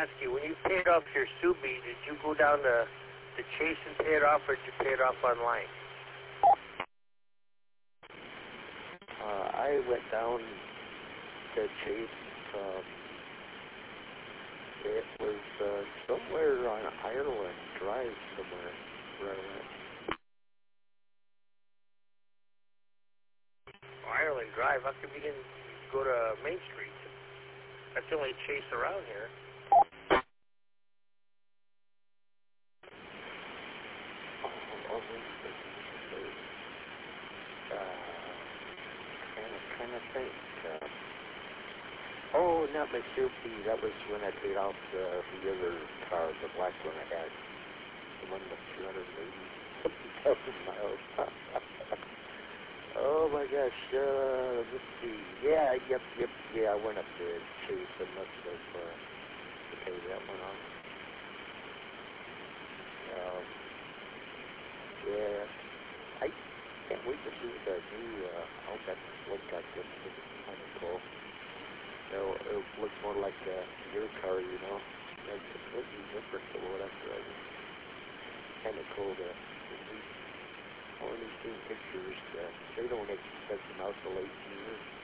ask you, when you paid off your Subi, did you go down to Chase and pay it off, or did you pay it off online? I went down to Chase. It was somewhere on Ireland Drive somewhere where I went. Ireland Drive? How come you didn't go to Main Street? That's the only Chase around here. Kind of think. Oh, not my Subi. That was when I paid off the other car, the black one I had. The one with 280,000 miles. Oh my gosh, let's see. Yeah, I went up to Chase and must have to pay that one off. Yeah, I can't wait to see what the new Outback look like. This is kind of cool. It'll look more like your car, you know. It's completely different to what I'm driving. Kind of cool to see. Only seen pictures. They don't expect them out till 18 years.